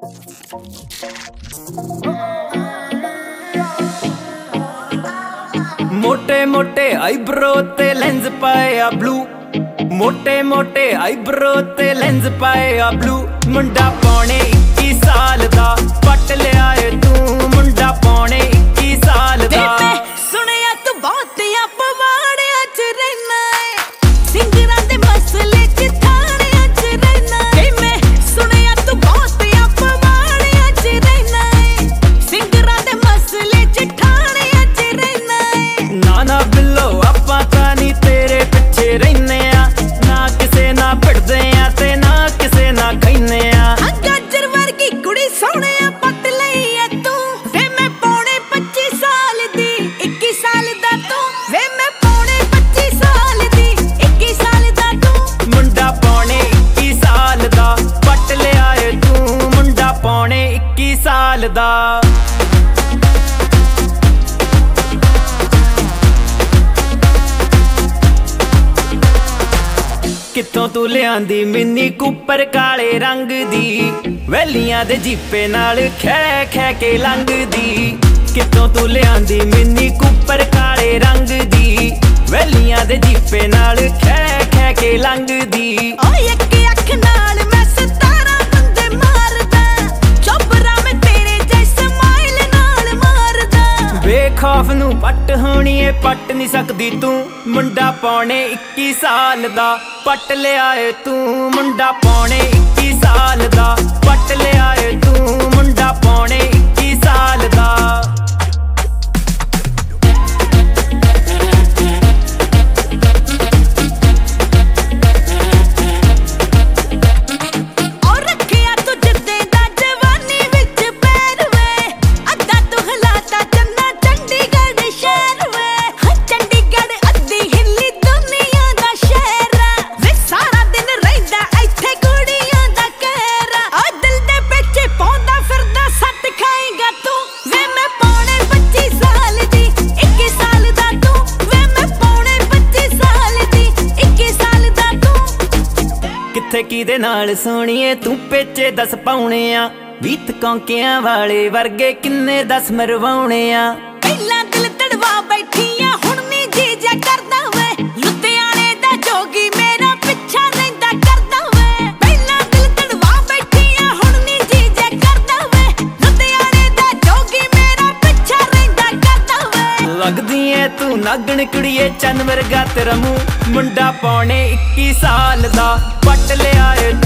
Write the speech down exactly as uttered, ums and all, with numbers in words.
मोटे मोटे आईब्रो ते लेंस पाया ब्लू, मोटे मोटे आईब्रो ते लेंस पाया ब्लू। मुंडा पौने इक्की साल दा पट लिया है तू, मुंडा पौने इक्की साल दा। सुनिया तू बहुत पवाड़िया च रहना है, सिंगरां दे मसले च थाड़िया च रहना है। मैं सुनिया तू बहुत पवाड़िया च रहना है, सिंगरां दे मसले च थाड़िया च रहना है। ना ना बिल्लो आपां तां नी तेरे पिछे रहने आ, ना किसे ना भिड़दे आ ते ना किसे ना कहने आ। गाजर वर्गी कुड़ी सोहणिया पट लई है तू, वे मैं पौने पच्ची साल दी इक्की साल दा तू। वे मैं पौने पच्ची साल दी इक्की साल दा तू। मुंडा पौने इक्की साल दा पट लिया है तू, मुंडा पौने इक्की साल दा। कित्थों तू लियांदी मिनी कूपर काले रंग दी, वैलियां दे जीपे नाल खै खै के लंघदी। कित्थों तू लियांदी मिनी कूपर काले रंग दी, वैलियां दे जीपे नाल खै खै के लंघदी। ओए एक अख नाल मैं सतारा बंदे मारदा, चोबरा मैं तेरे जैसे स्माइल नाल मारदा। बेखौफ नू पट होनी है पट नहीं सकदी तू, मुंडा पौने इक्की साल दा पट लिया है तू। मुंडा पौने इक्की साल दा पट लिया है तू, मुंडा पौने इक्की साल दा। और रखिया तू जिद्दे दा जवानी विच पैर वे, अद्धा तू हिलाता चन्ना चंडीगढ़ शहर वे। हाँ चंडीगढ़ अद्धी हिली दुनिया दा शहर वे, सारा दिन रहिंदा इत्थे कुड़ियां दा कहर। ओ दिल दे पिछे पौंदा फिरदा सट खाएगा तू। वे मैं पौने पच्ची साल दी इक्की साल दा तू। वे मैं पौने पच्ची साल दी इक्की साल दा तू। कित्थे किदे नाल सोहणीए तू पेचे दस पाउणे आ, बीत कौंकियां वाले वर्गे किन्ने दस मरवाउणे आ। ਪਹਿਲਾਂ ਦਿਲ ਤੜਵਾ ਬੈਠੀਆਂ ਹੁਣ ਨੀ ਜੀ ਜਾ ਕਰਦਾ ਵੇ, ਲੁਧਿਆਣੇ ਦਾ ਜੋਗੀ ਮੇਰਾ ਪਿੱਛਾ ਰਹਿੰਦਾ ਕਰਦਾ ਵੇ। ਪਹਿਲਾਂ ਦਿਲ ਤੜਵਾ ਬੈਠੀਆਂ ਹੁਣ ਨੀ ਜੀ ਜਾ ਕਰਦਾ ਵੇ, ਲੁਧਿਆਣੇ ਦਾ ਜੋਗੀ ਮੇਰਾ ਪਿੱਛਾ ਰਹਿੰਦਾ ਕਰਦਾ ਵੇ। लगदी ऐ तू नागण कुड़िए चन वर्गा तेरा मूंह, मुंडा पौने इक्की साल दा पट लिया है